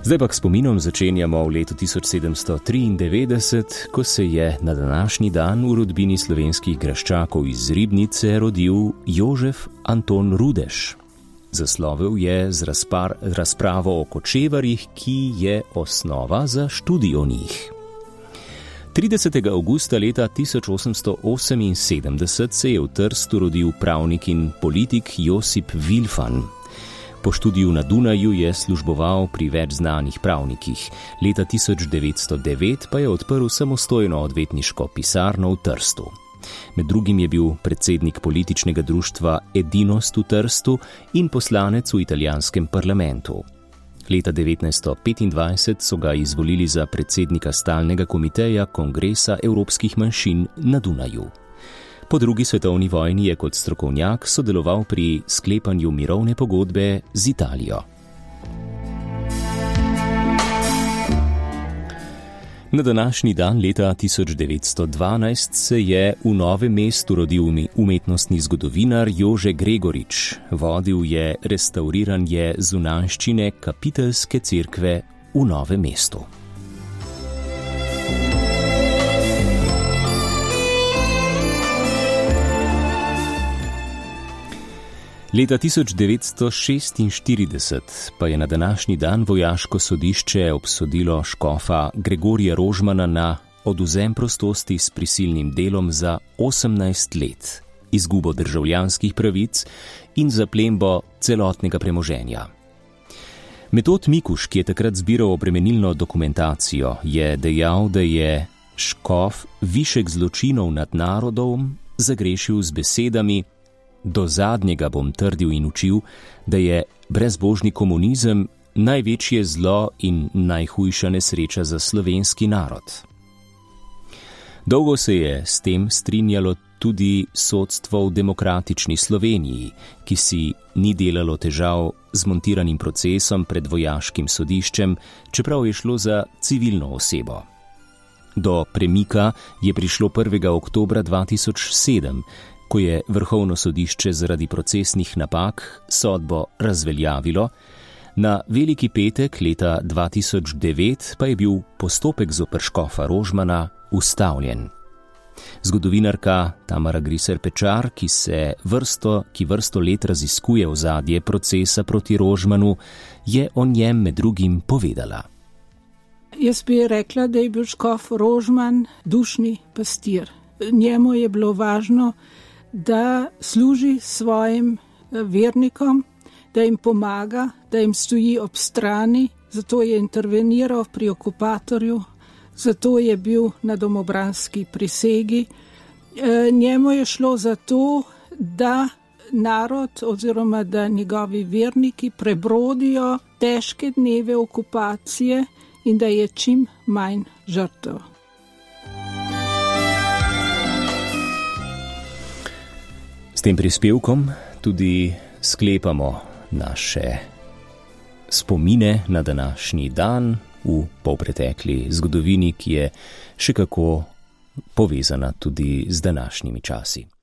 Zdaj pa k spominom začenjamo v letu 1793, ko se je na današnji dan v rodbini slovenskih graščakov iz Ribnice rodil Jožef Anton Rudež. Zaslovel je z razpravo o kočevarjih, ki je osnova za študij o njih. 30. avgusta leta 1878 se je v Trstu rodil pravnik in politik Josip Vilfan. Po študiju na Dunaju je služboval pri več znanih pravnikih. Leta 1909 pa je odprl samostojno odvetniško pisarno v Trstu. Med drugim je bil predsednik političnega društva Edinost v Trstu in poslanec v italijanskem parlamentu. Leta 1925 so ga izvolili za predsednika stalnega komiteja Kongresa evropskih manjšin na Dunaju. Po drugi svetovni vojni je kot strokovnjak sodeloval pri sklepanju mirovne pogodbe z Italijo. Na današnji dan leta 1912 se je v Novem mestu rodil umetnostni zgodovinar Jože Gregorič. Vodil je restavriranje zunanjščine kapiteljske cerkve v Novem mestu. Leta 1946 pa je na današnji dan vojaško sodišče obsodilo škofa Gregorija Rožmana na odvzem prostosti s prisilnim delom za 18 let, izgubo državljanskih pravic in zaplembo celotnega premoženja. Metod Mikuš, ki je takrat zbiral obremenilno dokumentacijo, je dejal, da je škof višek zločinov nad narodom zagrešil z besedami: "Do zadnjega bom trdil in učil, da je brezbožni komunizem največje zlo in najhujša nesreča za slovenski narod." Dolgo se je s tem strinjalo tudi sodstvo v demokratični Sloveniji, ki si ni delalo težav z montiranim procesom pred vojaškim sodiščem, čeprav je šlo za civilno osebo. Do premika je prišlo 1. oktobra 2007, ko je Vrhovno sodišče zaradi procesnih napak sodbo razveljavilo, na Veliki petek leta 2009 pa je bil postopek zoper škofa Rožmana ustavljen. Zgodovinarka Tamara Griser Pečar, ki vrsto let raziskuje ozadje procesa proti Rožmanu, je o njem med drugim povedala. Jaz bi rekla, da je bil škof Rožman dušni pastir. Njemu je bilo važno, da služi svojim vernikom, da jim pomaga, da jim stoji ob strani, zato je interveniral pri okupatorju, zato je bil na domobranski prisegi. Njemu je šlo za to, da narod oziroma da njegovi verniki prebrodijo težke dneve okupacije in da je čim manj žrtev. S tem prispevkom tudi sklepamo naše spomine na današnji dan v polpretekli zgodovini, ki je še kako povezana tudi z današnjimi časi.